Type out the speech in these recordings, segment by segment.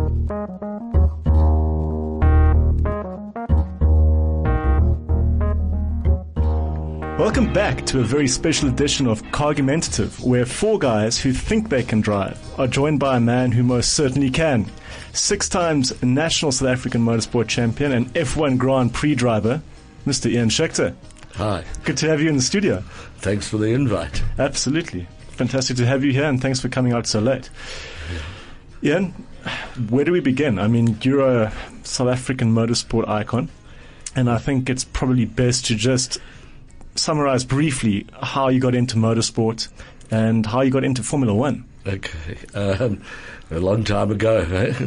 Welcome back to a very special edition of Cargumentative, where four guys who think they can drive are joined by a man who most certainly can. 6 times national South African motorsport champion and F1 Grand Prix driver, Mr. Ian Schechter. Hi. Good to have you in the studio. Thanks for the invite. Absolutely. Fantastic to have you here, and thanks for coming out so late. Yeah. Ian, where do we begin? I mean, you're a South African motorsport icon, and I think it's probably best to just summarize briefly how you got into motorsport and how you got into Formula One. Okay. A long time ago.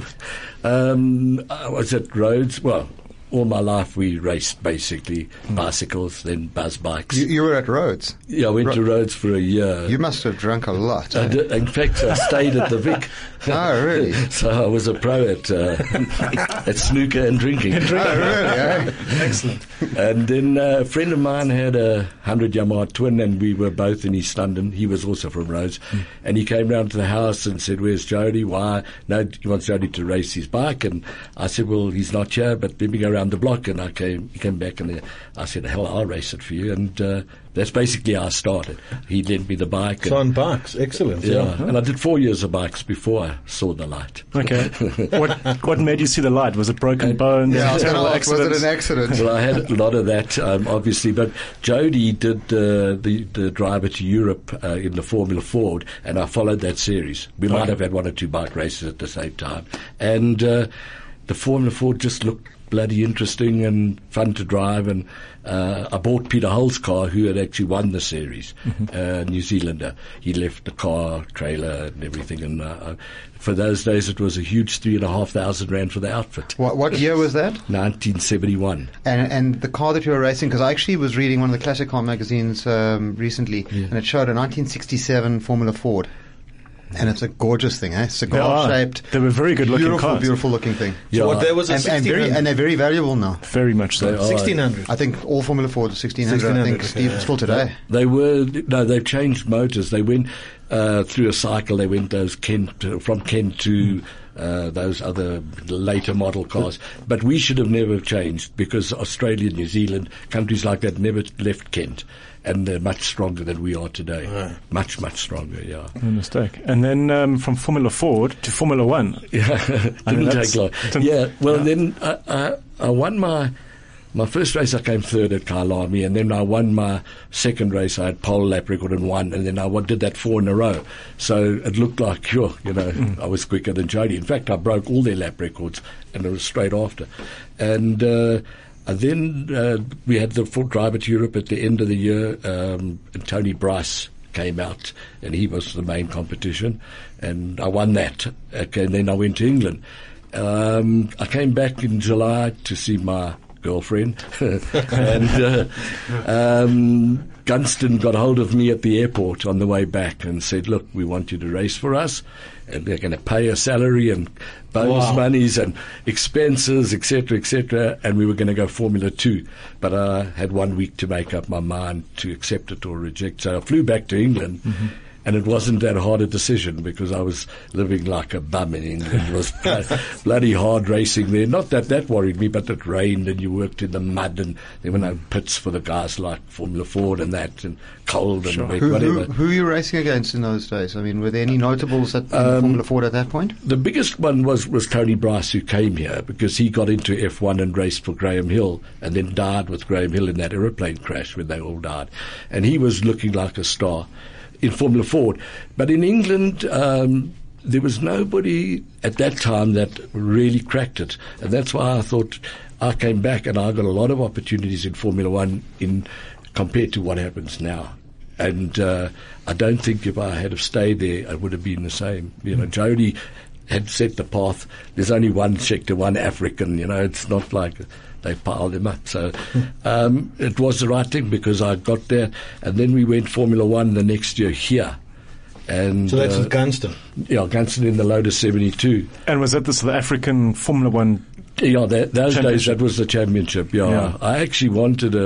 I was at Rhodes. Well, all my life we raced basically bicycles, then buzz bikes. You were at Rhodes? Yeah, I went to Rhodes for a year. You must have drunk a lot. I did. In fact, I stayed at the Vic. Oh, really? So I was a pro at snooker and drinking. Oh, really? Eh? Excellent. And then a friend of mine had a 100 Yamaha twin, and we were both in East London. He was also from Rhodes. And he came round to the house and said, "Where's Jody? Why?" No, he wants Jody to race his bike. And I said, "Well, he's not here, but let me go around the block." And he came back, and I said, "Hell, I'll race it for you." And that's basically how I started. He lent me the bike. So on bikes, excellent. Yeah, and I did 4 years of bikes before I saw the light. Okay. What made you see the light? Was it broken bones? Yeah, I was going to terrible ask, was it an accident? Well, I had a lot of that, obviously, but Jody did the driver to Europe in the Formula Ford, and I followed that series. We might have had 1 or 2 bike races at the same time, and the Formula Ford just looked bloody interesting and fun to drive, and I bought Peter Hull's car, who had actually won the series, New Zealander. He left the car, trailer and everything, and for those days it was a huge 3,500 rand for the outfit. What year was that? 1971. And the car that you were racing, because I actually was reading one of the classic car magazines recently, and it showed a 1967 Formula Ford. And it's a gorgeous thing, eh? Cigar-shaped. They were very good-looking cars. Beautiful looking thing. So what there was a and they're very valuable now. Very much so. 1600. I think all Formula Fords are 1600. I think still today. They've changed motors. They went through a cycle. They went from Kent to those other later model cars. But we should have never changed, because Australia, New Zealand, countries like that never left Kent. And they're much stronger than we are today. Right. Much, much stronger, yeah. No mistake. And then from Formula Ford to Formula One. Yeah, didn't take long. Yeah, well, then I won my first race. I came third at Kyalami, and then I won my second race. I had pole lap record and won, and then I did that 4 in a row. So it looked like, I was quicker than Jody. In fact, I broke all their lap records, and it was straight after. And then we had the full driver to Europe at the end of the year, and Tony Bryce came out, and he was the main competition, and I won that. Okay, and then I went to England. I came back in July to see my girlfriend, and Gunston got hold of me at the airport on the way back and said, "Look, we want you to race for us, and they're going to pay a salary and bonus monies and expenses, etc., and we were going to go Formula 2. But I had 1 week to make up my mind to accept it or reject. So I flew back to England, and it wasn't that hard a decision, because I was living like a bum in England. It was bloody hard racing there. Not that worried me, but it rained and you worked in the mud, and there were no pits for the guys like Formula Ford and that, and cold and wet, whatever. Who were you racing against in those days? I mean, were there any notables at Formula Ford at that point? The biggest one was Tony Bryce, who came here because he got into F1 and raced for Graham Hill, and then died with Graham Hill in that aeroplane crash when they all died. And he was looking like a star in Formula Ford. But in England, there was nobody at that time that really cracked it. And that's why I thought I came back, and I got a lot of opportunities in Formula One compared to what happens now. And I don't think if I had have stayed there, it would have been the same. Jody had set the path. There's only one Schechter, one African, it's not like they piled him up. So it was the right thing, because I got there, and then we went Formula One the next year here. And so that's with Gunston? Yeah, Gunston in the Lotus 72. And was that the South African Formula One? Yeah, those days that was the championship, yeah. I actually wanted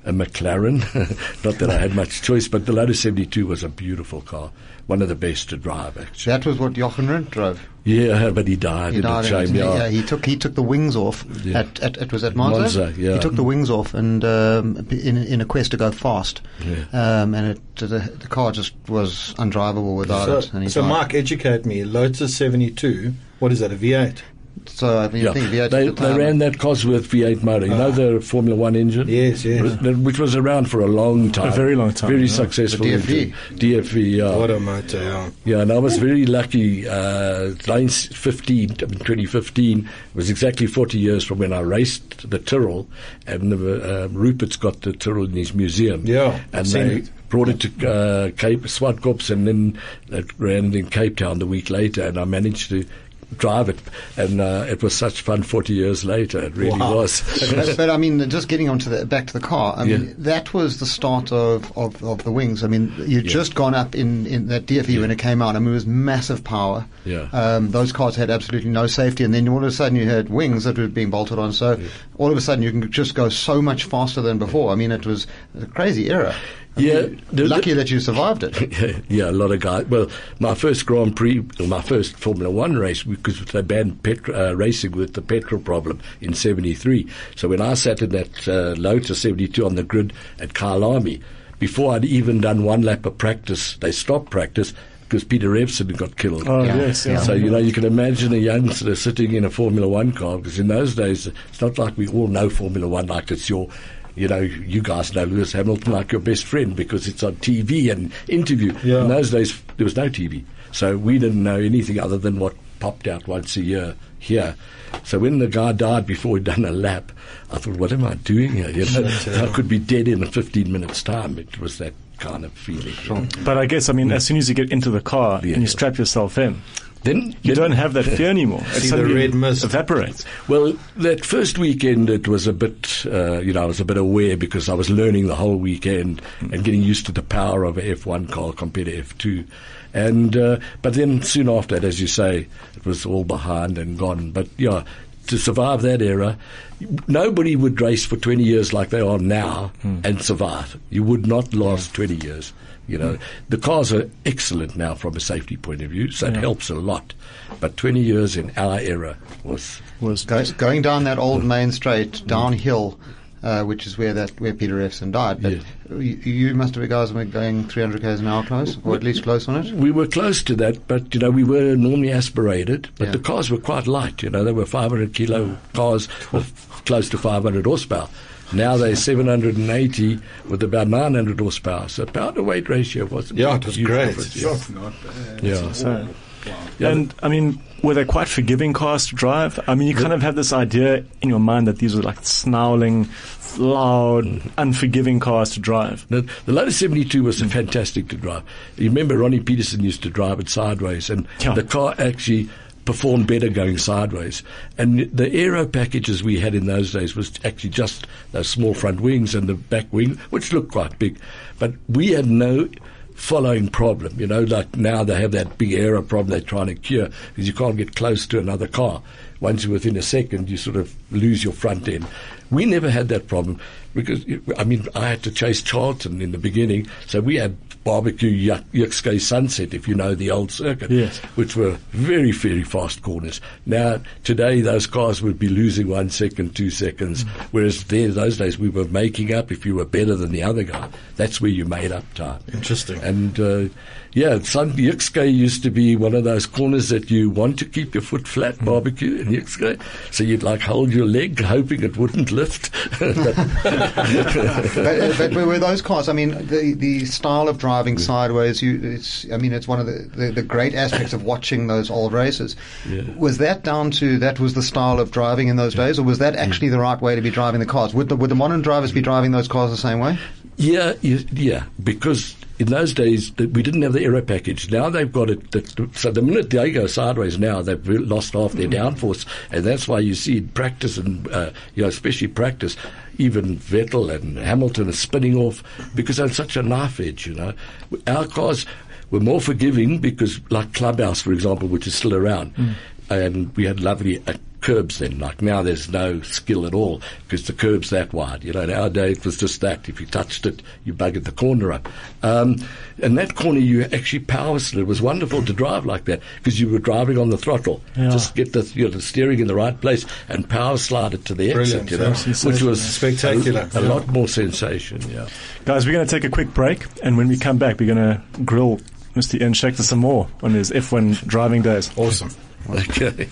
a McLaren. Not that I had much choice, but the Lotus 72 was a beautiful car. One of the best to drive, actually. That was what Jochen Rindt drove. Yeah, but he died. He died. Shame, Yeah, he took the wings off. Yeah. It was at Monza. Yeah. He took the wings off, and in a quest to go fast, and the car just was undrivable without it. And he So died. Mark, educate me. Lotus 72. What is that? A V8? So I think V8 they at the time. ran that Cosworth V8 motor. You know the Formula One engine? Yes. Which was around for a long time. A very long time, Very yeah. successful. The DFV. engine. DFV, yeah. What a motor, yeah. Yeah, and I was very lucky. 2015 was exactly 40 years from when I raced the Tyrrell, and Rupert's got the Tyrrell in his museum. Yeah, and seen they it. brought it to Cape Swartkops, and then it ran it in Cape Town the week later, and I managed to drive it, and it was such fun 40 years later. It really was. But I mean, just getting back to the car, I mean, that was the start of the wings. I mean, you'd just gone up in that DFE when it came out. I mean, it was massive power. Yeah. Those cars had absolutely no safety, and then all of a sudden you had wings that were being bolted on. So all of a sudden you can just go so much faster than before. I mean, it was a crazy era. Lucky that you survived it. Yeah, a lot of guys. Well, my first Grand Prix, my first Formula One race, because they banned racing with the petrol problem in '73. So when I sat in that Lotus 72 on the grid at Kyalami, before I'd even done one lap of practice, they stopped practice because Peter Revson got killed. Oh, yes. Yeah. So, you can imagine a youngster sitting in a Formula One car, because in those days, it's not like we all know Formula One like it's your... you guys know Lewis Hamilton like your best friend because it's on TV and interview. Yeah. In those days, there was no TV. So we didn't know anything other than what popped out once a year here. So when the guy died before he'd done a lap, I thought, what am I doing here? I could be dead in 15 minutes' time. It was that kind of feeling. Sure. But I guess, as soon as you get into the car and you strap yourself in, then you don't have that fear anymore. See the red mist. Evaporates. Well, that first weekend it was a bit, I was a bit aware because I was learning the whole weekend and getting used to the power of a F1 car compared to F2. And but then soon after that, as you say, it was all behind and gone. But to survive that era, nobody would race for 20 years like they are now and survive. You would not last 20 years. The cars are excellent now from a safety point of view, so it helps a lot. But 20 years in our era was going down that old main straight downhill, which is where Peter Revson died. But you must have been guys going 300 k's an hour close, or at least close on it. We were close to that, but we were normally aspirated. But the cars were quite light. They were 500 kilo cars with close to 500 horsepower. Now they're 780 with about 900 horsepower. So power to weight ratio wasn't. Yeah, it was great. Not bad. Yeah. So, Yeah, and were they quite forgiving cars to drive? You kind of have this idea in your mind that these were like snarling, loud, unforgiving cars to drive. The Lotus 72 was fantastic to drive. You remember Ronnie Peterson used to drive it sideways, and the car actually performed better going sideways. And the aero packages we had in those days was actually just those small front wings and the back wing, which looked quite big. But we had no following problem, like now they have that big aero problem they're trying to cure because you can't get close to another car. Once you're within a second, you sort of lose your front end. We never had that problem because, I had to chase Charlton in the beginning, so we had barbecue Yuxkay Sunset, if you know the old circuit, which were very, very fast corners. Now, today, those cars would be losing 1 second, 2 seconds, whereas those days we were making up if you were better than the other guy. That's where you made up time. Interesting. And, Yuxkay used to be one of those corners that you want to keep your foot flat, barbecue in Yuxkay, so you'd hold your leg hoping it wouldn't lift. But were those cars, the style of driving sideways, it's one of the great aspects of watching those old races. Was that down to that was the style of driving in those days, or was that actually the right way to be driving the cars? Would the modern drivers be driving those cars the same way? Yeah, because in those days we didn't have the aero package. Now they've got it. So the minute they go sideways now, they've lost half their downforce, and that's why you see in practice and especially practice, even Vettel and Hamilton are spinning off because they're such a knife edge. Our cars were more forgiving because, like Clubhouse, for example, which is still around, and we had lovely curbs then. Like now there's no skill at all because the curb's that wide. You know, nowadays it was just that. If you touched it, you buggered the corner up. And that corner you actually power slid. It was wonderful to drive like that because you were driving on the throttle. Yeah. Just get the steering in the right place and power slide it to the exit, Brilliant, which was spectacular. A lot more sensation, yeah. Guys, we're going to take a quick break, and when we come back, we're going to grill Mr. Ian Schechter some more on his F1 driving days. Awesome. Okay.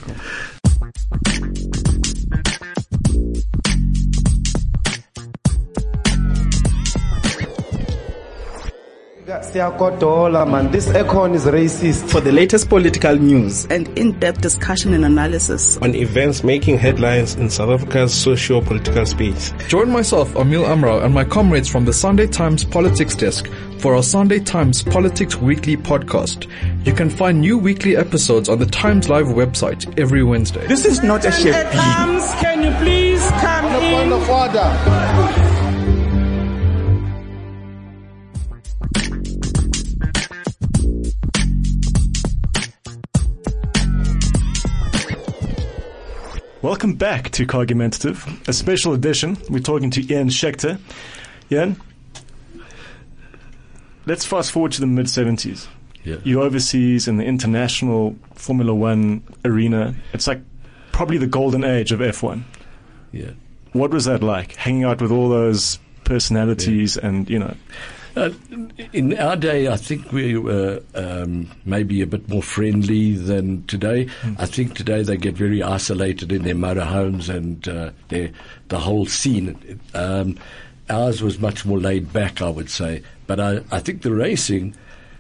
This icon is racist. For the latest political news and in-depth discussion and analysis on events making headlines in South Africa's socio-political space. Join myself, Emil Amrau, and my comrades from the Sunday Times Politics Desk for our Sunday Times Politics Weekly podcast. You can find new weekly episodes on the Times Live website every Wednesday. This is not a shape. Can you please come On a point of order. Welcome back to Cargumentative, a special edition. We're talking to Ian Schechter. Ian, let's fast forward to the mid-70s. Yeah. You're overseas in the international Formula One arena. It's like probably the golden age of F1. Yeah. What was that like, hanging out with all those personalities and, you know... In our day, I think we were maybe a bit more friendly than today. I think today they get very isolated in their motorhomes and the whole scene. Ours was much more laid back, I would say. But I think the racing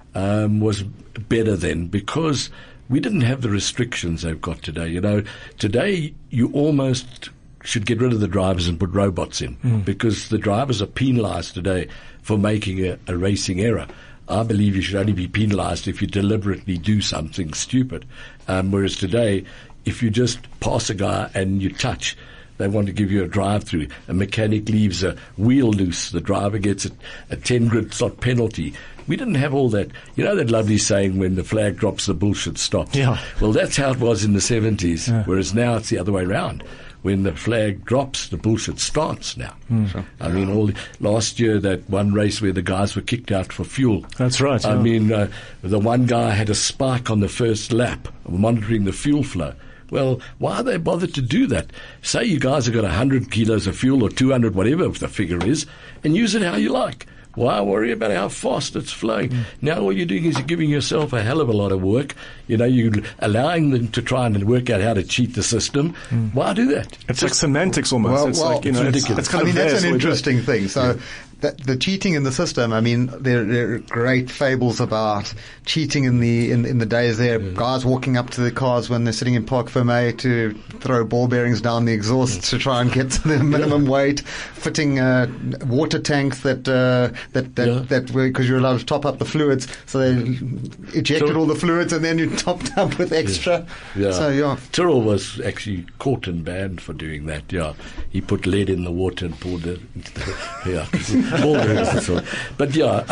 was better then because we didn't have the restrictions they've got today. You know, today you almost should get rid of the drivers and put robots in because the drivers are penalised today for making a racing error. I believe you should only be penalised if you deliberately do something stupid. Whereas today, if you just pass a guy and you touch, they want to give you a drive-through. A mechanic leaves a wheel loose. The driver gets a 10 grid slot penalty. We didn't have all that. You know that lovely saying, when the flag drops, the bullshit stops? Yeah. Well, that's how it was in the 70s, whereas now it's the other way around. When the flag drops, the bullshit starts now. I mean, last year, that one race where the guys were kicked out for fuel. That's right. I yeah. mean, the one guy had a spike on the first lap, monitoring the fuel flow. Well, why they bothered to do that? Say you guys have got 100 kilos of fuel or 200, whatever the figure is, and use it how you like. Why worry about how fast it's flowing? Now all you're doing is you're giving yourself a hell of a lot of work. You know, you're allowing them to try and work out how to cheat the system. Why do that? It's like semantics almost. It's like, you know, it's kind of that's there, an interesting thing. So the cheating in the system, I mean, there are great fables about cheating in the days there. Guys walking up to the cars when they're sitting in Parc Fermé to throw ball bearings down the exhaust to try and get to the minimum weight, fitting water tanks that because you're allowed to top up the fluids, so they ejected all the fluids and then you topped up with extra. Yeah. So yeah. Tyrrell was actually caught and banned for doing that. Yeah, he put lead in the water and poured it into the ball bearings and so on. But yeah,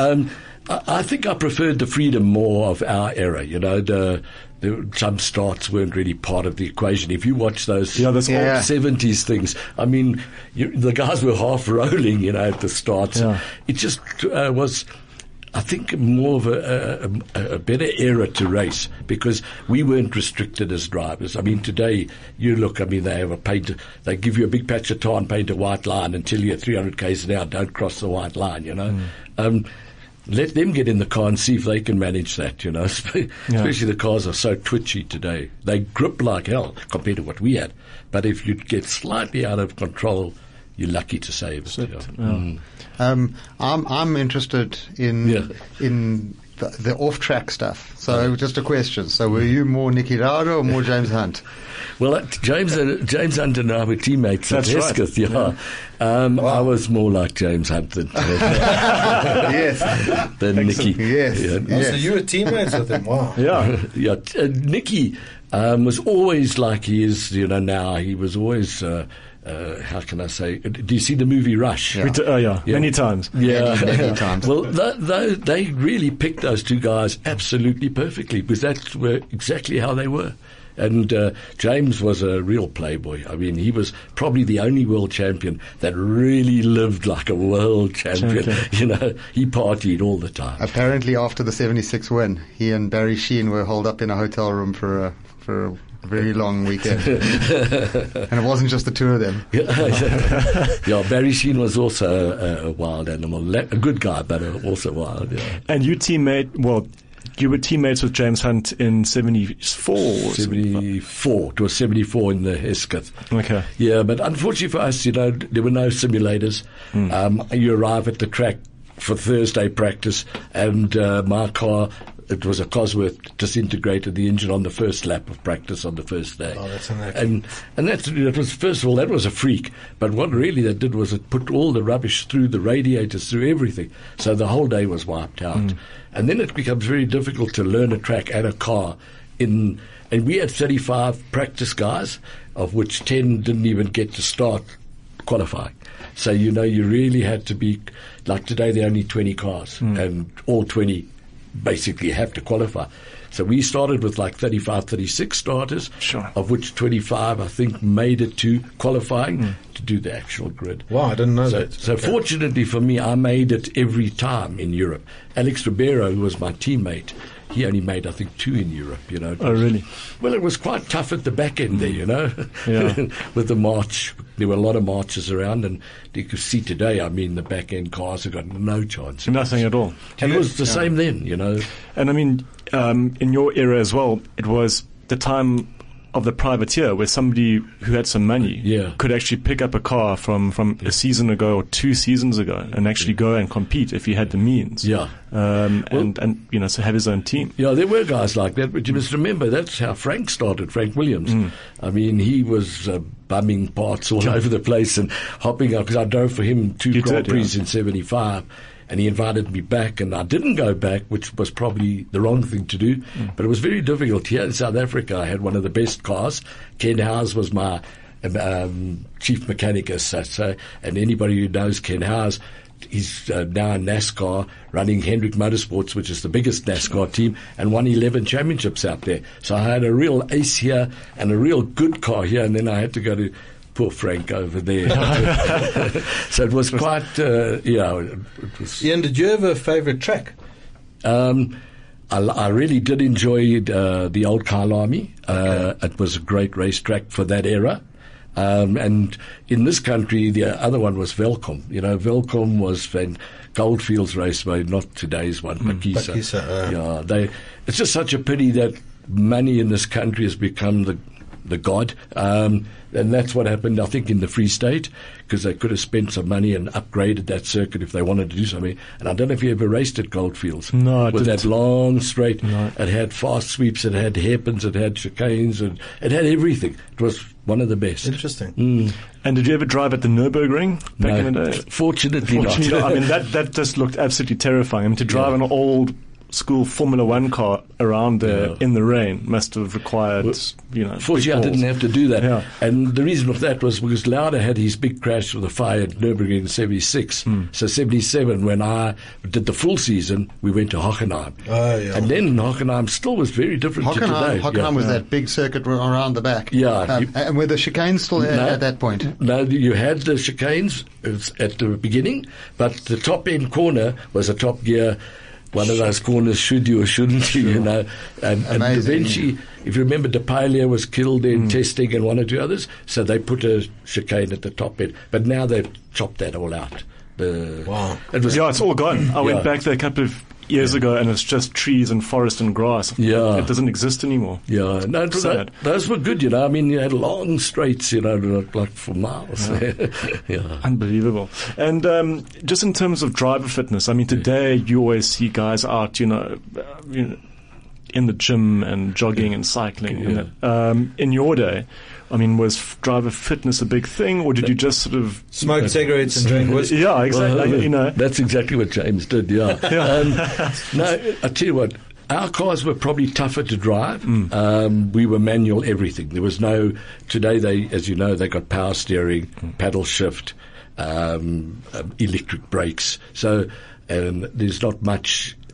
I think I preferred the freedom more of our era. You know, some starts weren't really part of the equation. If you watch those old 70s things, I mean, the guys were half rolling, you know, at the starts. Yeah. It just was, I think, more of a better era to race because we weren't restricted as drivers. I mean, today, you look, I mean, they give you a big patch of tar and paint a white line and tell you at 300 k's an hour, don't cross the white line, you know. Let them get in the car and see if they can manage that, you know. Especially the cars are so twitchy today. They grip like hell compared to what we had. But if you get slightly out of control, you're lucky to save it. I'm interested in the off-track stuff. So just a question. So were you more Nicky Lauda or more James Hunt? Well, James Hunt and I were teammates at Hesketh, I was more like James Hunt than Nicky. Yes. So you were teammates with him? Wow. Yeah. Nicky was always like he is, you know, now. He was always... how can I say? Do you see the movie Rush? Many times. Many times. Well, they really picked those two guys absolutely perfectly because that's exactly how they were. And James was a real playboy. I mean, he was probably the only world champion that really lived like a world champion. You know, he partied all the time. Apparently, after the 76 win, he and Barry Sheene were holed up in a hotel room for a very long weekend. And it wasn't just the two of them. Yeah, Barry Sheene was also a wild animal. A good guy, but also wild, yeah. And you were teammates with James Hunt in 74? 74. It was 74 in the Hesketh. Okay. Yeah, but unfortunately for us, you know, there were no simulators. You arrive at the track for Thursday practice, and my car, it was a Cosworth, disintegrated the engine on the first lap of practice on the first day. Oh, that's unlucky. And that was, first of all, that was a freak. But what really that did was it put all the rubbish through the radiators, through everything. So the whole day was wiped out. And then it becomes very difficult to learn a track and a car and we had 35 practice guys, of which 10 didn't even get to start qualifying. So, you know, you really had to be, like today there are only 20 cars, and all 20 basically have to qualify. So we started with like 35, 36 starters, of which 25, I think, made it to qualifying to do the actual grid. Wow, I didn't know that. So fortunately for me, I made it every time in Europe. Alex Ribeiro, who was my teammate, he only made, I think, 2 in Europe, you know. Oh, really? Well, it was quite tough at the back end there, you know. Yeah. With the march, there were a lot of marches around, and you could see today, I mean, the back end cars have got no chance. Nothing at all. And it was the same then, you know. And I mean, in your era as well, it was the time of the privateer, where somebody who had some money could actually pick up a car from a season ago or 2 seasons ago and actually go and compete if he had the means. And you know, so have his own team. Yeah, there were guys like that, but you must remember that's how Frank started, Frank Williams. I mean, he was bumming parts all over the place and hopping up, because I drove for him 2 Grand Prix in 75. And he invited me back, and I didn't go back, which was probably the wrong thing to do. But it was very difficult. Here in South Africa, I had one of the best cars. Ken Howes was my chief mechanic as such. So, and anybody who knows Ken Howes, he's now in NASCAR, running Hendrick Motorsports, which is the biggest NASCAR team, and won 11 championships out there. So I had a real ace here and a real good car here, and then I had to go to poor Frank over there. So it was quite, it was. Ian, did you have a favourite track? I really did enjoy the old Kyalami. It was a great racetrack for that era. And in this country, the other one was Velcom. You know, Velcom was Goldfields Raceway, not today's one, Pakisa. It's just such a pity that money in this country has become the god. And that's what happened, I think, in the Free State, because they could have spent some money and upgraded that circuit if they wanted to do something. And I don't know if you ever raced at Goldfields. No, I with didn't. that long straight. No. It had fast sweeps, it had hairpins, it had chicanes, and it had everything. It was one of the best. Interesting. And did you ever drive at the Nürburgring back in the day? Fortunately not. I mean, that just looked absolutely terrifying. I mean, to drive an old school Formula One car around there in the rain must have required, Fortunately, I didn't have to do that. Yeah. And the reason of that was because Lauda had his big crash with the fire at Nürburgring in 76. So 77, when I did the full season, we went to Hockenheim. And then Hockenheim still was very different to today. Hockenheim was that big circuit around the back. And were the chicanes still at that point? No, you had the chicanes at the beginning, but the top end corner was a Top Gear. One of those corners, should you or shouldn't you, you know. And eventually, if you remember, De Pailia was killed in testing and 1 or 2 others, so they put a chicane at the top end. But now they've chopped that all out. Wow. It's all gone. I went back there a couple of years ago, and it's just trees and forest and grass. It doesn't exist anymore. Those were good, you know. I mean, you had long straights, you know, like for miles. Unbelievable. And just in terms of driver fitness, I mean, today you always see guys out, in the gym and jogging and cycling. In your day, I mean, was driver fitness a big thing, or did you just sort of smoke cigarettes and drink whiskey? Yeah, exactly. That's exactly what James did. No, I tell you what. Our cars were probably tougher to drive. We were manual everything. There was no. Today, as you know, they got power steering, paddle shift, electric brakes. So there's not much.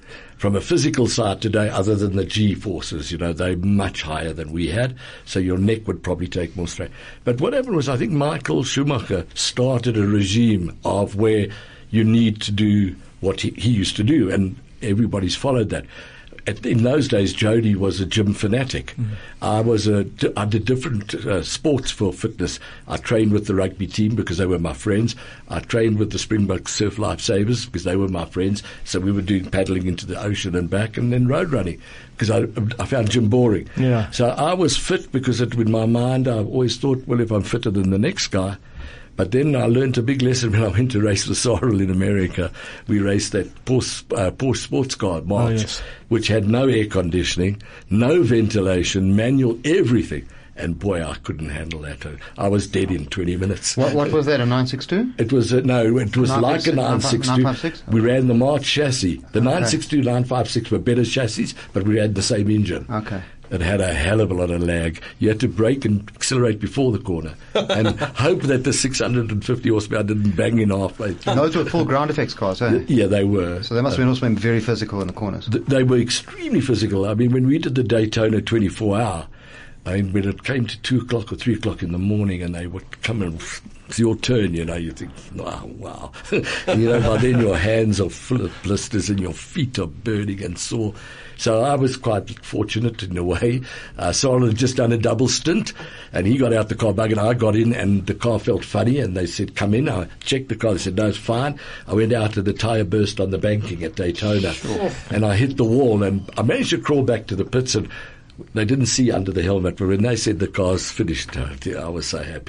from a physical side today, other than the G-forces, they're much higher than we had, so your neck would probably take more strain. But what happened was, I think Michael Schumacher started a regime of where you need to do what he used to do, and everybody's followed that. In those days, Jody was a gym fanatic. Mm-hmm. I did different sports for fitness. I trained with the rugby team because they were my friends. I trained with the Springbok Surf Lifesavers because they were my friends. So we were doing paddling into the ocean and back, and then road running because I found gym boring. Yeah. So I was fit because in my mind I always thought, well, if I'm fitter than the next guy. But then I learned a big lesson when I went to race with Sorrel in America. We raced that Porsche sports car March, which had no air conditioning, no ventilation, manual, everything. And boy, I couldn't handle that. I was dead in 20 minutes. What was that, a 962? It was like a 962. 956? We ran the March chassis. The 962, 956 were better chassis, but we had the same engine. Okay. It had a hell of a lot of lag. You had to brake and accelerate before the corner and hope that the 650 horsepower didn't bang in halfway through. Those were full ground effects cars, eh? Yeah, they were. So they must have also been very physical in the corners. They were extremely physical. I mean, when we did the Daytona 24-hour, when it came to 2 o'clock or 3 o'clock in the morning and they would come and it's your turn, you think, wow. And, by then your hands are full of blisters and your feet are burning and sore. So I was quite fortunate in a way. Sorrel had just done a double stint and he got out the car bug and I got in and the car felt funny and they said, come in. I checked the car. They said, no, it's fine. I went out and the tyre burst on the banking at Daytona and I hit the wall and I managed to crawl back to the pits and they didn't see under the helmet, but when they said the car's finished, I was so happy.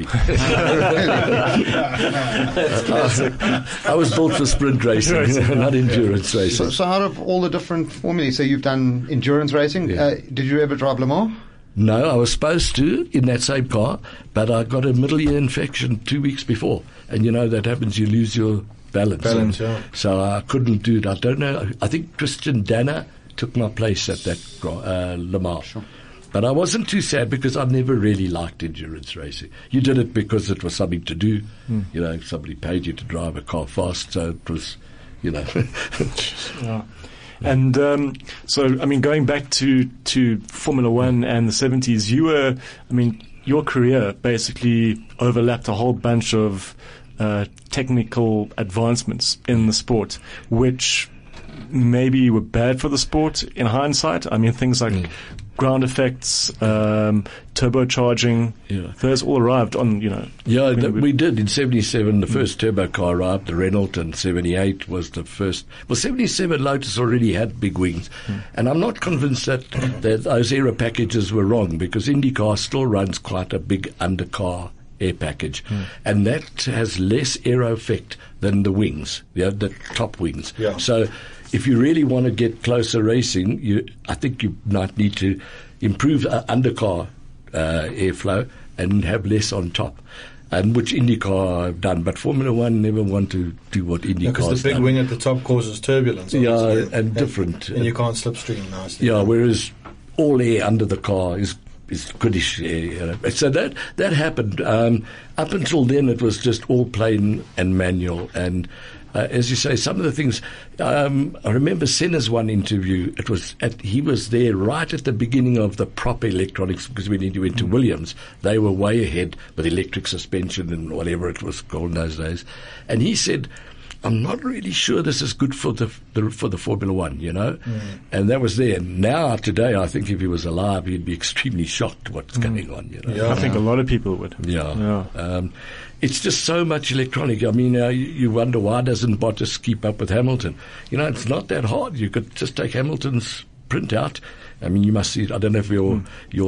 I was built for sprint racing, not endurance racing. So out of all the different formulas, so you've done endurance racing, did you ever drive Le Mans? No, I was supposed to in that same car, but I got a middle ear infection 2 weeks before. And that happens, you lose your balance. So I couldn't do it. I don't know. I think Christian Danner took my place at that Le Mans. Sure. But I wasn't too sad because I never really liked endurance racing. You did it because it was something to do. Somebody paid you to drive a car fast, so it was, Yeah. And so, going back to Formula One and the 70s, your career basically overlapped a whole bunch of technical advancements in the sport, which maybe were bad for the sport in hindsight. Things like ground effects, turbocharging, those all arrived on, Yeah, we did. In 77, the first turbo car arrived, the Renault, and 78 was the first. Well, 77, Lotus already had big wings. And I'm not convinced that those aero packages were wrong because IndyCar still runs quite a big undercar air package. And that has less aero effect than the wings, the top wings. Yeah. So if you really want to get closer racing, I think you might need to improve undercar airflow and have less on top, and which IndyCar have done. But Formula One never want to do what IndyCar has done. Because the big wing at the top causes turbulence. And different. And you can't slipstream nicely. Yeah, whereas all air under the car is goodish air. So that happened. Up until then, it was just all plain and manual. And as you say, some of the things. I remember Senna's one interview. He was there right at the beginning of the proper electronics because when he went to Williams, they were way ahead with electric suspension and whatever it was called in those days. And he said, I'm not really sure this is good for the Formula One, and that was there. Now, today, I think if he was alive, he'd be extremely shocked what's going on. Yeah, I think a lot of people would. Yeah. It's just so much electronic. You wonder why doesn't Bottas keep up with Hamilton? It's not that hard. You could just take Hamilton's printout. You must see. I don't know if your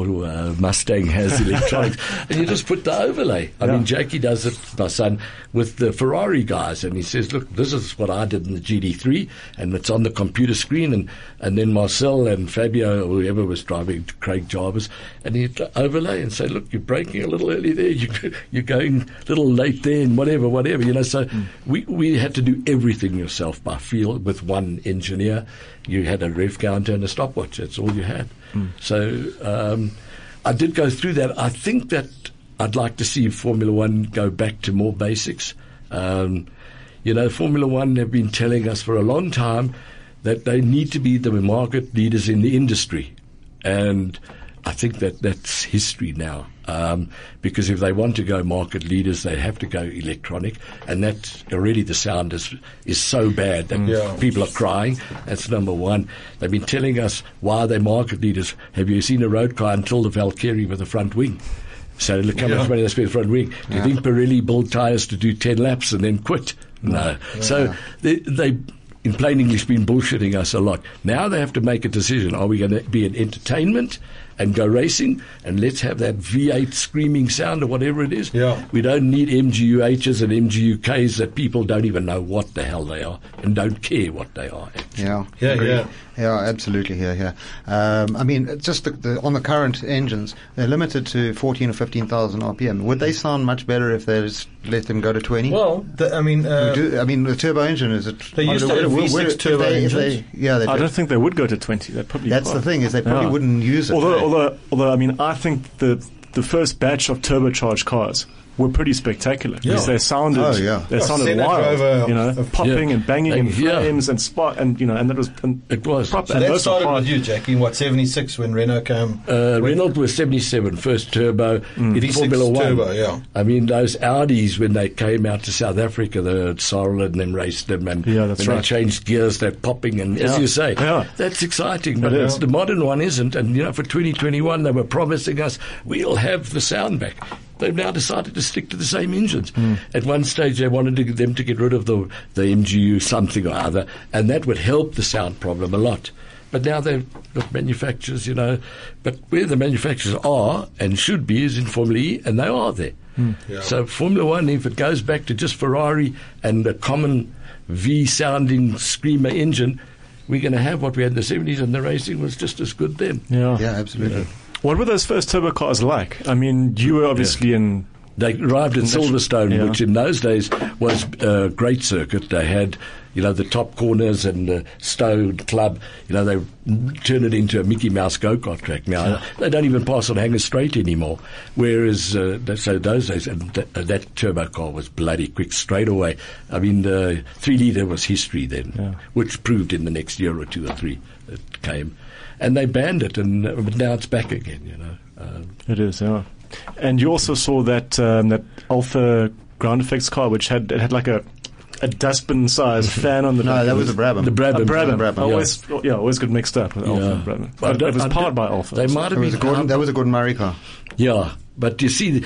Mustang has electronics, and you just put the overlay. Jackie does it, my son, with the Ferrari guys, and he says, "Look, this is what I did in the GD3, and it's on the computer screen." And then Marcel and Fabio, or whoever was driving, Craig Jarvis, and he'd overlay and say, "Look, you're braking a little early there. You're going a little late there, and whatever." So we had to do everything yourself by feel with one engineer. You had a rev counter and a stopwatch. That's all you had. So I did go through that. I think that I'd like to see Formula One go back to more basics. Formula One have been telling us for a long time that they need to be the market leaders in the industry. And I think that's history now. Because if they want to go market leaders, they have to go electronic, and that's already the sound is so bad that people are crying. That's number one. They've been telling us why they're market leaders. Have you seen a road car until the Valkyrie with a front wing? So look how much money they spend on the front wing. Do you think Pirelli built tyres to do 10 laps and then quit? No. So they in plain English, been bullshitting us a lot. Now they have to make a decision. Are we going to be an entertainment and go racing, and let's have that V8 screaming sound or whatever it is? Yeah. We don't need MGUHs and MGUKs that people don't even know what the hell they are and don't care what they are. Yeah, absolutely. I mean, just on the current engines, they're limited to 14 or 15,000 RPM. Would they sound much better if they just let them go to 20? Well, the turbo engine is it? They used to have V6 turbo engines. I don't think they would go to 20. That's the thing, is they probably wouldn't use it. Although I mean, I think the first batch of turbocharged cars were pretty spectacular because they sounded wild, popping and banging and flames and spot and and that was it was proper. So that started with you, Jackie, in 76 when Renault came? Renault was 77, first turbo in Formula One. Turbo, I mean, those Audis when they came out to South Africa, the Sorrel and them raced them, and when they changed gears, they're popping, and as you say, that's exciting. But the modern one isn't, and for 2021 they were promising us we'll have the sound back. They've now decided to stick to the same engines. At one stage, they wanted them to get rid of the MGU something or other, and that would help the sound problem a lot. But now they've got manufacturers, but where the manufacturers are and should be is in Formula E, and they are there. So Formula One, if it goes back to just Ferrari and a common V-sounding screamer engine, we're going to have what we had in the 70s, and the racing was just as good then. Yeah, absolutely. What were those first turbo cars like? I mean, you were obviously in... They arrived at Silverstone, which in those days was a great circuit. They had, the top corners and the Stowe Club. They turned it into a Mickey Mouse go-kart track. Now, they don't even pass on Hanger Straight anymore. Whereas, so those days, that turbo car was bloody quick straight away. I mean, the 3-litre was history then, which proved in the next year or two or three it came. And they banned it, but now it's back again, It is, yeah. And you also saw that Alpha ground effects car, which had like a dustbin-sized fan on the... No, that was a Brabham. The Brabham. Always got mixed up with Alpha and Brabham. But it was powered by Alpha. They might have been... That was a Gordon Murray car. Yeah. But you see,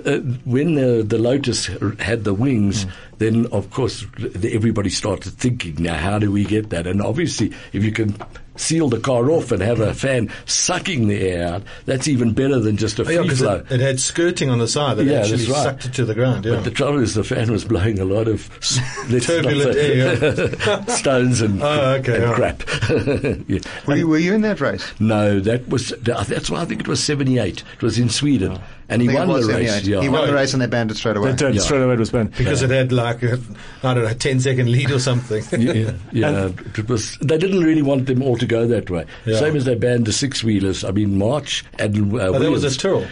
when the Lotus had the wings, then, of course, everybody started thinking, now, how do we get that? And obviously, if you can seal the car off and have a fan sucking the air out, that's even better than just a free flow. It had skirting on the side that actually sucked it to the ground. Yeah. But the trouble is the fan was blowing a lot of turbulent air, stones and crap. Were you in that race? No, that's why I think it was 78. It was in Sweden. And he won the race. He won the race and they banned it straight away. Straight away it was banned. Because it had like a 10-second lead or something. It was. They didn't really want them all to go that way. Same as they banned the 6-wheelers. I mean, March and that was a Tyrrell.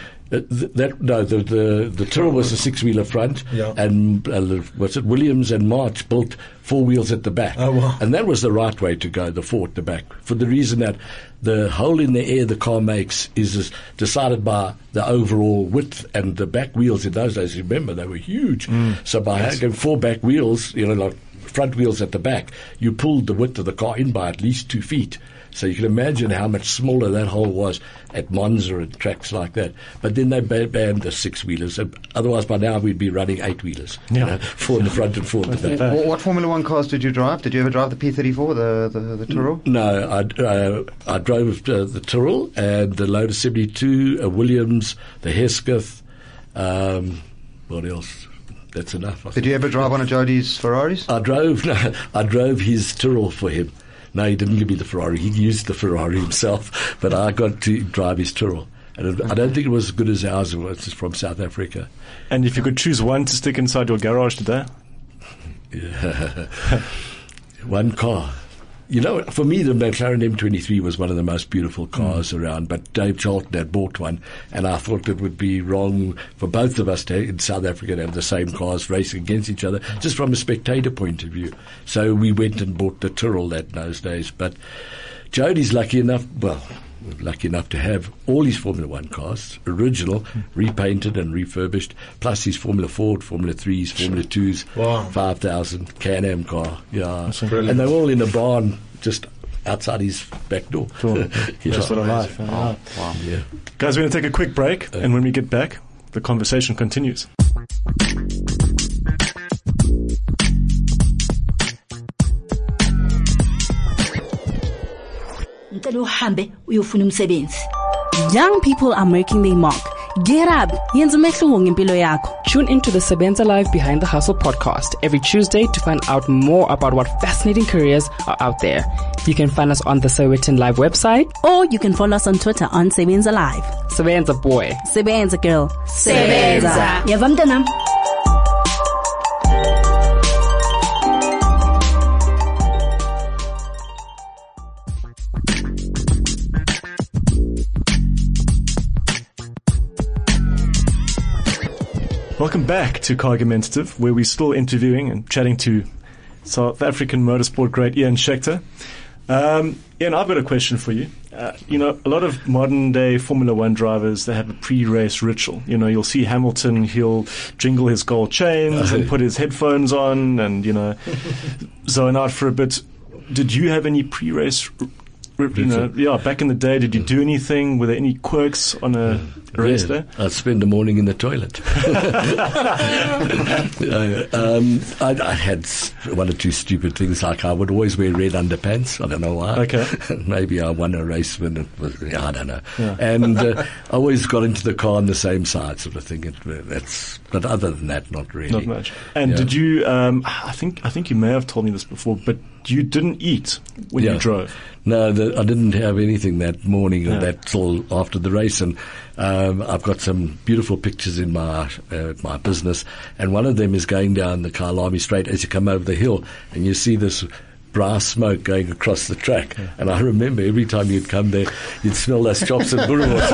The Tyrrell was a 6-wheeler front, and Williams and March built 4 wheels at the back. Oh, wow. And that was the right way to go, the 4 at the back, for the reason that the hole in the air the car makes is decided by the overall width, and the back wheels in those days, remember, they were huge. So by having 4 back wheels, like front wheels at the back, you pulled the width of the car in by at least 2 feet. So you can imagine how much smaller that hole was at Monza and tracks like that. But then they banned the 6-wheelers. Otherwise, by now, we'd be running 8-wheelers. 4 in the front and 4 in the back. What Formula One cars did you drive? Did you ever drive the P34, the Tyrrell? No, I drove the Tyrrell and the Lotus 72, a Williams, the Hesketh. What else? That's enough. Did you ever drive one of Jody's Ferraris? I drove his Tyrrell for him. No, he didn't give me the Ferrari. He used the Ferrari himself, but I got to drive his Tyrrell. And I don't think it was as good as ours. It was from South Africa. And if you could choose one to stick inside your garage today? One car. You know, for me, the McLaren M23 was one of the most beautiful cars around, but Dave Charlton had bought one, and I thought it would be wrong for both of us in South Africa to have the same cars racing against each other, just from a spectator point of view. So we went and bought the Tyrrell those days. But Jody's lucky enough to have all his Formula One cars, original, repainted and refurbished, plus his Formula Ford, Formula 3s, Formula 2s, 5,000 Can-Am car. Yeah. And they're all in a barn just outside his back door. Cool. Just what I like. Wow. Yeah. Guys, we're going to take a quick break, and when we get back, the conversation continues. Young people are making their mark. Get up. Yenza umehluko ngempilo yakho. Tune into the Sebenza Live Behind the Hustle podcast every Tuesday to find out more about what fascinating careers are out there. You can find us on the Sowetan Live website, Or you can follow us on Twitter on Sebenza Live. Sebenza boy. Sebenza girl. Sebenza. Yeva mntanam. Welcome back to Cargumentative, where we're still interviewing and chatting to South African motorsport great Ian Schechter. Ian, I've got a question for you. A lot of modern day Formula One drivers, they have a pre-race ritual. You'll see Hamilton, he'll jingle his gold chains and put his headphones on and, zone out for a bit. Did you have any pre-race back in the day, did you do anything? Were there any quirks on a race day? I'd spend the morning in the toilet. I had one or two stupid things, like I would always wear red underpants. I don't know why. Okay. Maybe I won a race when it was, I don't know. Yeah. And I always got into the car on the same side, sort of thing. But other than that, not really. Not much. And did you? I think you may have told me this before, but you didn't eat when you drove. No, I didn't have anything that morning, or that till after the race. And I've got some beautiful pictures in my business, and one of them is going down the Kyalami Straight as you come over the hill, and you see this brass smoke going across the track. Yeah. And I remember every time you'd come there, you'd smell those chops and boerewors.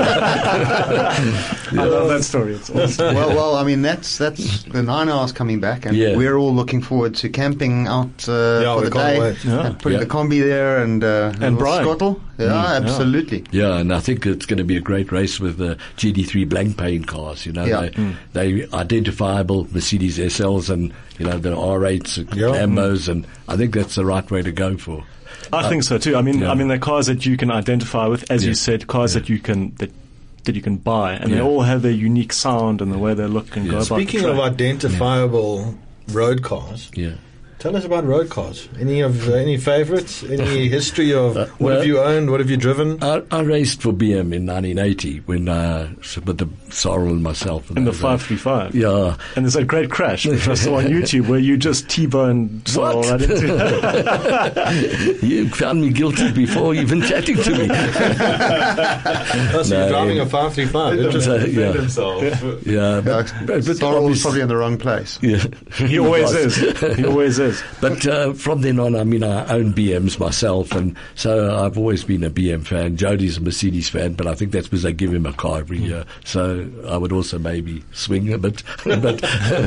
I love that story. It's awesome. Well, I mean, that's the 9 hours coming back, and we're all looking forward to camping out for the day, and putting the combi there, and Brian. Scottle. Yeah, absolutely. Yeah, and I think it's going to be a great race with the GD3 blank paint cars. They identifiable Mercedes SLs and the R8s, Lambos, and I think that's the right way to go for. I think so too. I mean, they're cars that you can identify with, as you said, cars that you can that you can buy, and they all have their unique sound and the way they look and go about. Speaking of identifiable road cars, tell us about road cars. Any favourites? Any history of what have you owned? What have you driven? I raced for BM in 1980 when with the Sorrel and myself. In the 535. Yeah. And there's that great crash which I saw on YouTube where you just T-boned Sorrel right into it. You found me guilty before even chatting to me. So you're driving a 535. But Sorrel was probably in the wrong place. Yeah. He always is. He always is. But from then on, I own BMs myself, and so I've always been a BM fan. Jody's a Mercedes fan, but I think that's because they give him a car every year. So I would also maybe swing a bit. The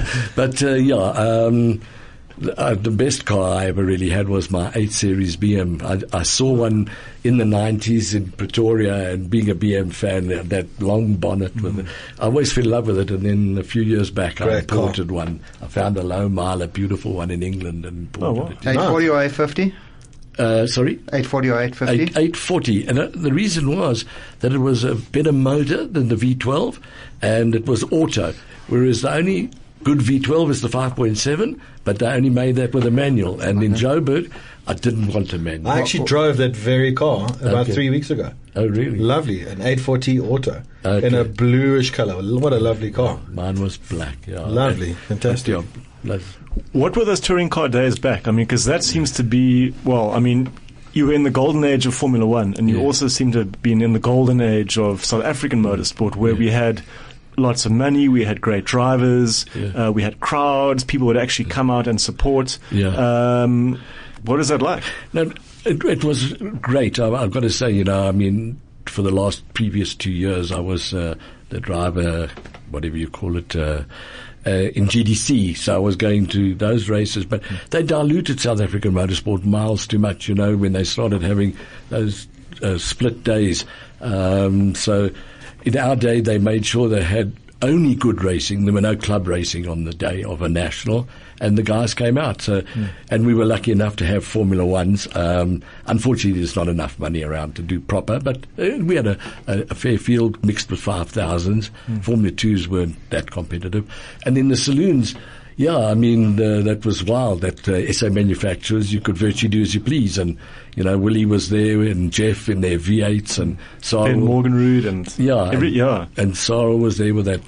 best car I ever really had was my 8 Series BM. I saw one in the 90s in Pretoria, and being a BM fan, that long bonnet with it, I always fell in love with it. And then a few years back, I imported one. I found a low mile, a beautiful one in England, and imported it. 840 or 850? Sorry? 840 or 850? 840. And the reason was that it was a better motor than the V12, and it was auto, whereas the only good V12 is the 5.7, but they only made that with a manual. And in Joburg, I didn't want a manual. I actually drove that very car about 3 weeks ago. Oh, really? Lovely. An 840 auto in a bluish colour. What a lovely car. Mine was black. Yeah. Lovely. Fantastic. What were those touring car days back? I mean, because that seems to be, you were in the golden age of Formula One, and you also seem to have been in the golden age of South African motorsport, where we had lots of money, we had great drivers, we had crowds, people would actually come out and support. What is that like? No, it was great. I've got to say, I mean, for the previous 2 years, I was the driver, whatever you call it, in GDC. So I was going to those races, but they diluted South African motorsport miles too much, when they started having those split days. So in our day, they made sure they had only good racing. There were no club racing on the day of a national, and the guys came out. So, and we were lucky enough to have Formula Ones. Unfortunately, there's not enough money around to do proper, but we had a fair field mixed with 5,000s. Formula 2s weren't that competitive. And in the saloons, I mean, that was wild. That SA manufacturers, you could virtually do as you please. And, Willie was there and Jeff in their V8s and Sarah. Ben Morgenrud and and Sarah was there with that,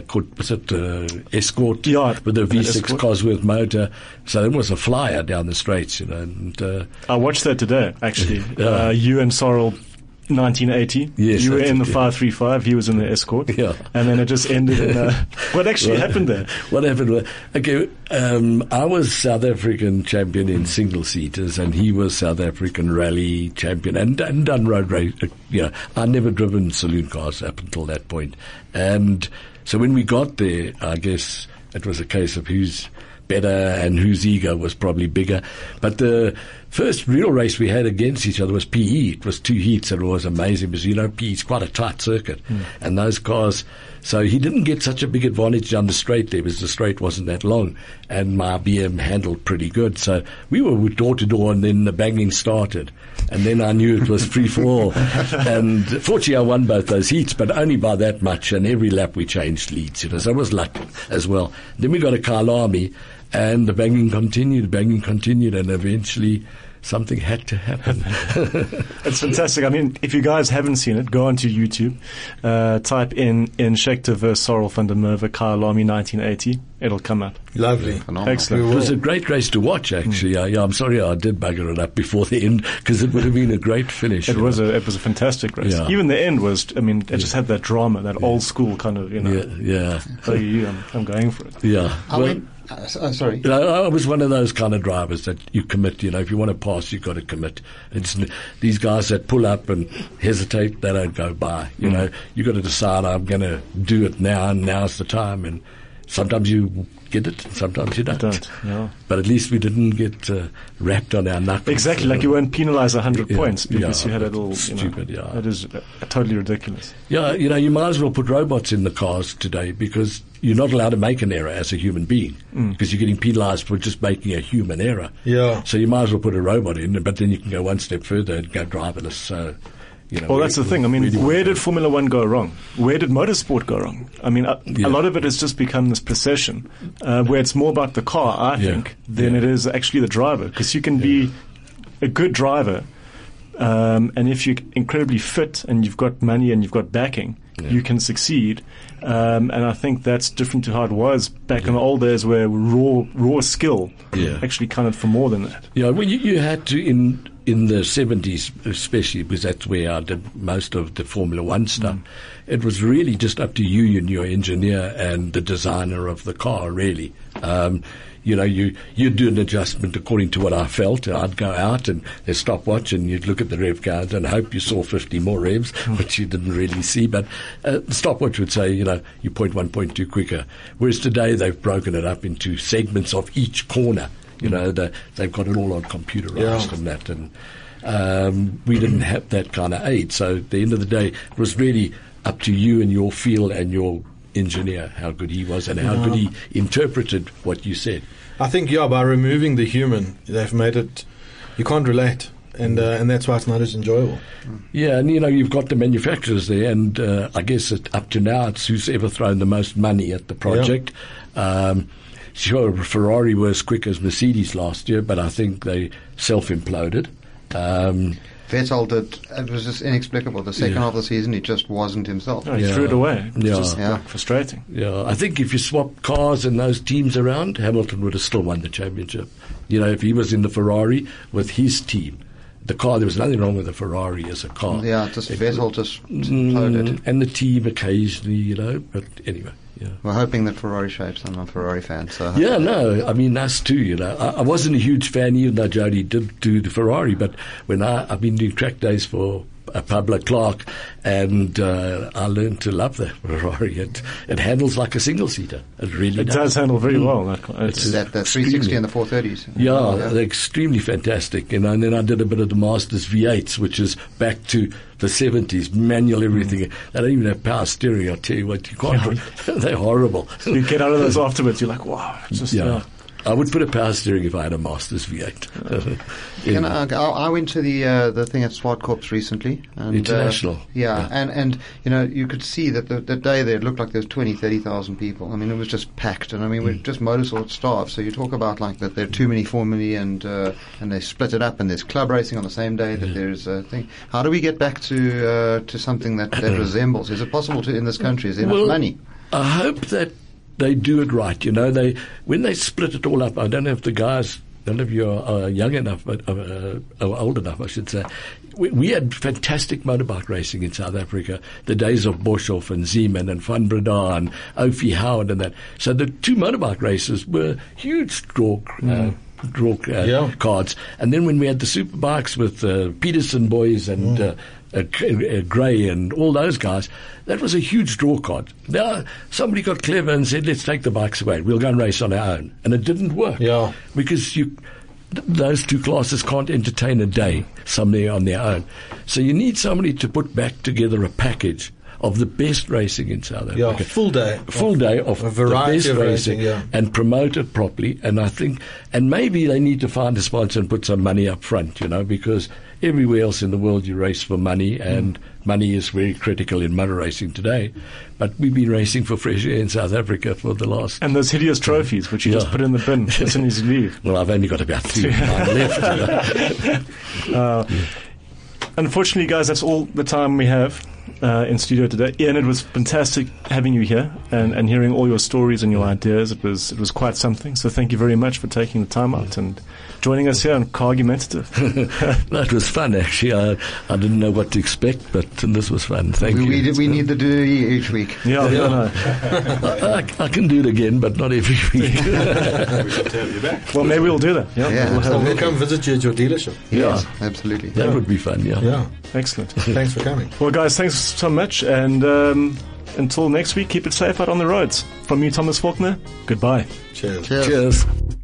Escort with the V6 Cosworth motor. So it was a flyer down the straights, And I watched that today, actually. You and Sorrel. 1980. Yes, you were in the 535. He was in the Escort. Yeah. And then it just ended in what actually happened there? What happened? Okay, I was South African champion in single seaters, and he was South African rally champion and done road race. I never driven saloon cars up until that point, and so when we got there, I guess it was a case of who's better and whose ego was probably bigger. But the first real race we had against each other was PE. It was 2 heats, and it was amazing because, PE is quite a tight circuit. And those cars, so he didn't get such a big advantage down the straight there because the straight wasn't that long, and my BM handled pretty good. So we were door to door, and then the banging started. And then I knew it was free for all. And fortunately I won both those heats, but only by that much, and every lap we changed leads. So I was lucky as well. Then we got a Kyalami, and the banging continued, and eventually something had to happen. It's fantastic. I mean, if you guys haven't seen it, go onto YouTube, type in Scheckter vs. Sorrel van der Merwe Kyalami 1980. It'll come up. Lovely. Phenomenal. Excellent. It was a great race to watch, actually. I'm sorry I did bugger it up before the end, because it would have been a great finish. It was a fantastic race. Yeah. Even the end was, it just had that drama, that old school kind of, Yeah. I'm going for it. Yeah. Sorry. I was one of those kind of drivers that you commit. If you want to pass, you've got to commit. It's these guys that pull up and hesitate, they don't go by. You've got to decide, I'm going to do it now, and now's the time. And sometimes you get it, and sometimes you don't. But at least we didn't get wrapped on our knuckles. Exactly, like you weren't penalised 100 points because you had a little... Stupid, That is totally ridiculous. Yeah, you might as well put robots in the cars today, because you're not allowed to make an error as a human being, because you're getting penalised for just making a human error. Yeah. So you might as well put a robot in, but then you can go one step further and go driverless. So... Well, that's the thing. Where did Formula One go wrong? Where did motorsport go wrong? A lot of it has just become this procession, where it's more about the car, I think, than it is actually the driver. Because you can be a good driver, and if you're incredibly fit and you've got money and you've got backing, you can succeed. And I think that's different to how it was back in the old days, where raw skill actually counted for more than that. Yeah, well, you had to in the 70s, especially because that's where I did most of the Formula One stuff. It was really just up to you and your engineer and the designer of the car, really. You'd do an adjustment according to what I felt. I'd go out and there's stopwatch, and you'd look at the rev cards and hope you saw 50 more revs, which you didn't really see. But the stopwatch would say, you 0.1, 0.2 quicker. Whereas today they've broken it up into segments of each corner. They've got it all on computerized and that. And we didn't have that kind of aid. So at the end of the day, it was really up to you and your feel and your engineer, how good he was and how good he interpreted what you said. I think, by removing the human, they've made it, you can't relate. And that's why it's not as enjoyable. Yeah, and you've got the manufacturers there, and I guess up to now it's who's ever thrown the most money at the project. Sure, Ferrari were as quick as Mercedes last year, but I think they self-imploded. Vettel did. It was just inexplicable. The second half of the season, he just wasn't himself. He threw it away. It was just frustrating. Yeah, I think if you swap cars and those teams around, Hamilton would have still won the championship. If he was in the Ferrari with his team. The car, there was nothing wrong with the Ferrari as a car. Yeah, Vettel just imploded. And the team occasionally, but anyway. We're hoping that Ferrari shapes. I'm a Ferrari fan, so I mean us too. You know, I wasn't a huge fan, even though Jody did do the Ferrari. But when I've been doing track days for Pablo Clark, and I learned to love the Ferrari. It handles like a single seater. It really does handle very well. It's that 360 and the 430s. Yeah, they're extremely fantastic. And then I did a bit of the Masters V8s, which is back to the 70s, manual everything. They don't even have power steering. I'll tell you what, you can't. They're horrible. So you get out of those afterwards, you're like, wow. It's just, I would put a power steering if I had a Masters V8. I went to the thing at Swartkorps recently. And, International. And you know, you could see that the day there, it looked like there was 30,000 people. I mean, it was just packed. And I mean, we're just motorsport staff. So you talk about like that there are too many formulae and they split it up and there's club racing on the same day that there's a thing. How do we get back to something that resembles? Is it possible in this country? Is there enough money? I hope that they do it right. You know, when they split it all up, I don't know if the guys, none of you are young enough, but old enough, I should say. We had fantastic motorbike racing in South Africa, the days of Boshoff and Zeeman and Van Breda and Opie Howard and that. So the two motorbike races were huge draw cards. And then when we had the superbikes with Peterson boys and Gray and all those guys, that was a huge draw card. Now, somebody got clever and said, let's take the bikes away. We'll go and race on our own. And it didn't work. Yeah. Because those two classes can't entertain a day, somebody on their own. So you need somebody to put back together a package of the best racing in South Africa. Yeah, full day of a variety the best of racing, yeah. And promote it properly. And I think, and maybe they need to find a sponsor and put some money up front, you know, because everywhere else in the world you race for money, and money is very critical in motor racing today. But we've been racing for fresh air in South Africa for the last... And those hideous trophies, which you just put in the bin as soon as you leave. Well, I've only got about 3 left. Unfortunately, guys, that's all the time we have in studio today. Ian, it was fantastic having you here and hearing all your stories and your ideas. It was quite something. So thank you very much for taking the time out and joining us here on Cargumentative. That was fun, actually. I didn't know what to expect, but this was fun. Thank you. We need the do each week. I can do it again, but not every week. We got to have you back. Well, maybe we'll do that. We'll come visit you at your dealership. Yes, absolutely. That would be fun, Yeah. Excellent. Thanks for coming. Well, guys, thanks so much. And until next week, keep it safe out on the roads. From me, Thomas Faulkner, goodbye. Cheers. Cheers.